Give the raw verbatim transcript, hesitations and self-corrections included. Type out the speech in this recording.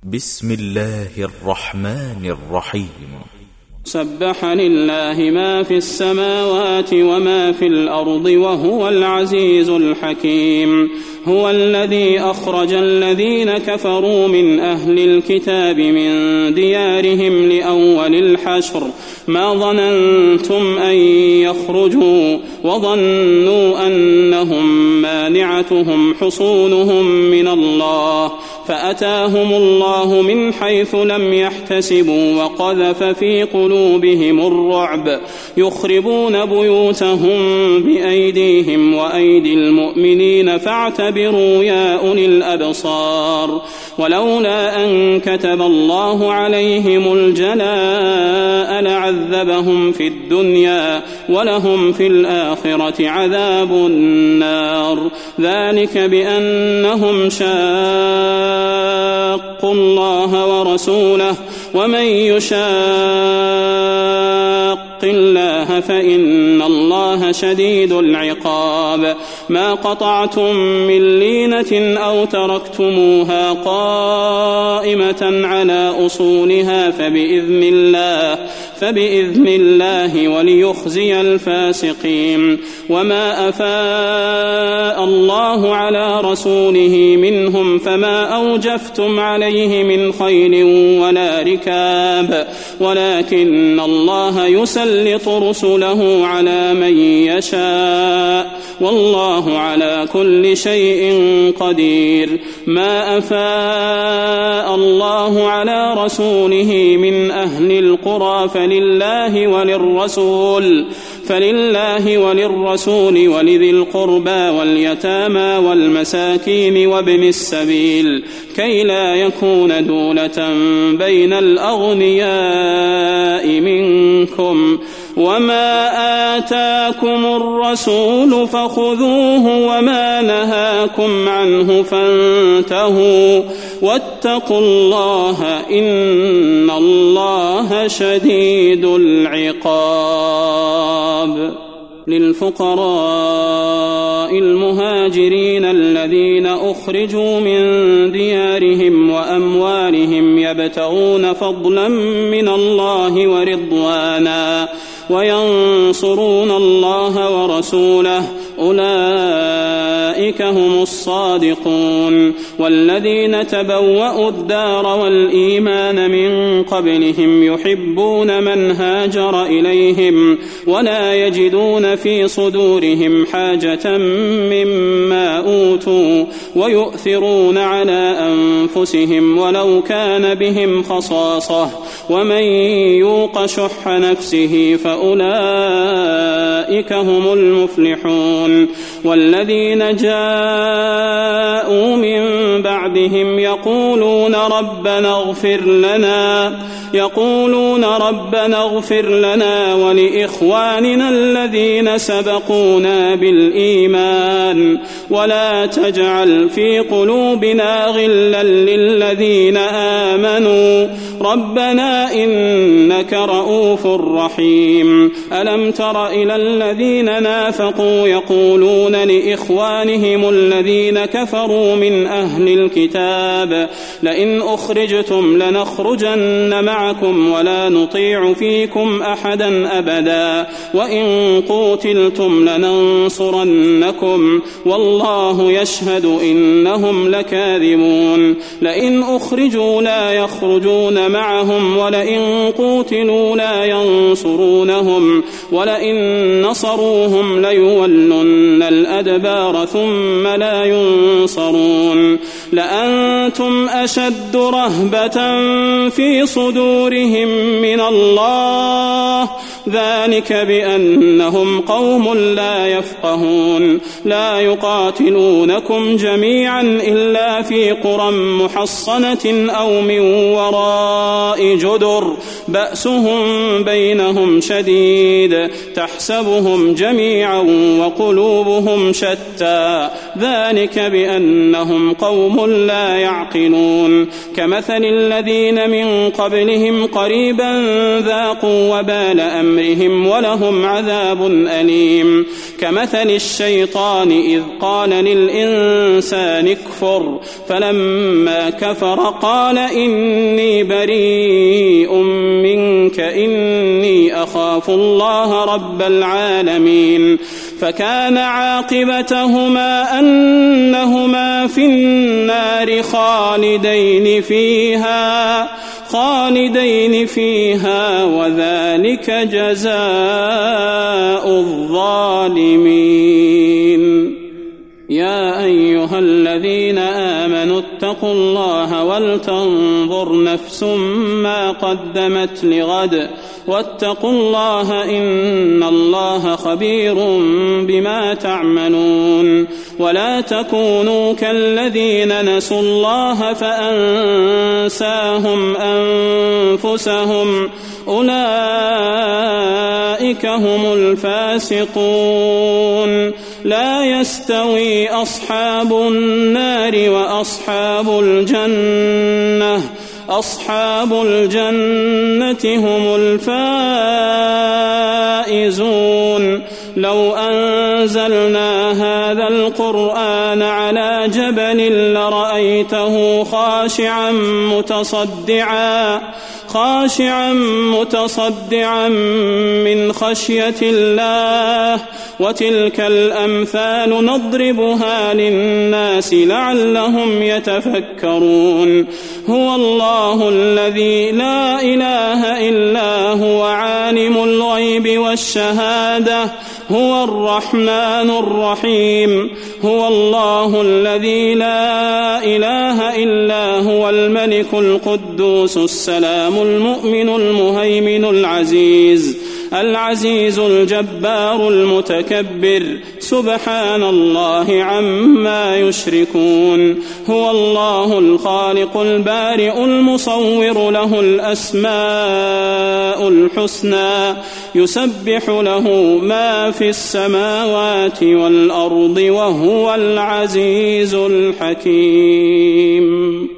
بسم الله الرحمن الرحيم. سبح لله ما في السماوات وما في الأرض وهو العزيز الحكيم. هو الذي أخرج الذين كفروا من أهل الكتاب من ديارهم لأول الحشر ما ظننتم أن يخرجوا وظنوا أنهم مانعتهم حصونهم من الله فأتاهم الله من حيث لم يحتسبوا وقذف في قلوبهم الرعب يخربون بيوتهم بأيديهم وأيدي المؤمنين فاعتبروا يا أولي الأبصار. ولولا أن كتب الله عليهم الجلاء لعذبهم في الدنيا ولهم في الآخرة عذاب النار. ذلك بأنهم شاقوا الله ورسوله ومن يشاق الله فإن الله شديد العقاب. ما قطعتم من لينة أو تركتموها قائمة على أصولها فبإذن الله فبإذن الله وليخزي الفاسقين. وما أفاء الله على رسوله منهم فما أوجفتم عليه من خيل ولا ركاب ولكن الله يسلط رسله على من يشاء والله على كل شيء قدير. ما أفاء الله على رسوله من أهل القرى فلله وللرسول فلله وللرسول ولذي القربى واليتامى والمساكين وابن السبيل كي لا يكون دولة بين الأغنياء منكم. وما آتاكم الرسول فخذوه وما نهاكم عنه فانتهوا واتقوا الله إن الله شديد العقاب. للفقراء المهاجرين الذين أخرجوا من ديارهم وأموالهم يبتغون فضلا من الله ورضوانا وينصرون الله ورسوله أولئك هم الصادقون. والذين تبوأوا الدار والإيمان من قبلهم يحبون من هاجر إليهم ولا يجدون في صدورهم حاجة مما أوتوا ويؤثرون على أنفسهم ولو كان بهم خصاصة ومن يوق شح نفسه فأولئك هم المفلحون. والذين جاءوا من بعدهم يقولون ربنا اغفر لنا يقولون ربنا اغفر لنا ولإخواننا الذين سبقونا بالإيمان ولا تجعل في قلوبنا غلا للذين آمنوا ربنا إنك رؤوف رحيم. ألم تر إلى الذين نافقوا يقولون لإخوانهم الذين كفروا من أهل الكتاب لئن أخرجتم لنخرجن معكم ولا نطيع فيكم أحدا أبدا وإن قوتلتم لننصرنكم والله يشهد إنهم لكاذبون. لئن أخرجوا لا يخرجون معهم ولئن قوتلوا لا ينصرونهم ولئن نصروهم ليولن الأدبار ثم لا ينصرون. لأنتم أشد رهبة في صدورهم من الله ذلك بأنهم قوم لا يفقهون. لا يقاتلونكم جميعا إلا في قرى محصنة أو من وراء جدر بأسهم بينهم شديد تحسبهم جميعا وقلوبهم شتى ذلك بأنهم قوم لا يعقلون. كمثل الذين من قبلهم قريبا ذاقوا وبال أمرهم أمرهم ولهم عذاب أليم. كمثل الشيطان إذ قال للإنسان اكفر فلما كفر قال إني بريء منك إني أخاف الله رب العالمين. فكان عاقبتهما أنهما في النار خالدين فيها خالدين فيها وذلك جزاء الظالمين. يا أيها الذين آمنوا اتقوا الله ولتنظر نفس ما قدمت لغد واتقوا الله إن الله خبير بما تعملون. ولا تكونوا كالذين نسوا الله فأنساهم أنفسهم أولئك هم الفاسقون. لا يستوي أصحاب النار وأصحاب الجنة أصحاب الجنة هم الفائزون. لو أنزلنا هذا القرآن على جبل لرأيته خاشعا متصدعا خاشعا متصدعا من خشية الله. وتلك الأمثال نضربها للناس لعلهم يتفكرون. هو الله الذي لا إله إلا هو عالم الغيب والشهادة هو الرحمن الرحيم. هو الله الذي لا إله إلا هو الملك القدوس السلام المؤمن المهيمن العزيز العزيز الجبار المتكبر سبحان الله عما يشركون. هو الله الخالق البارئ المصور له الأسماء الحسنى يسبح له ما في السماوات والأرض وهو العزيز الحكيم.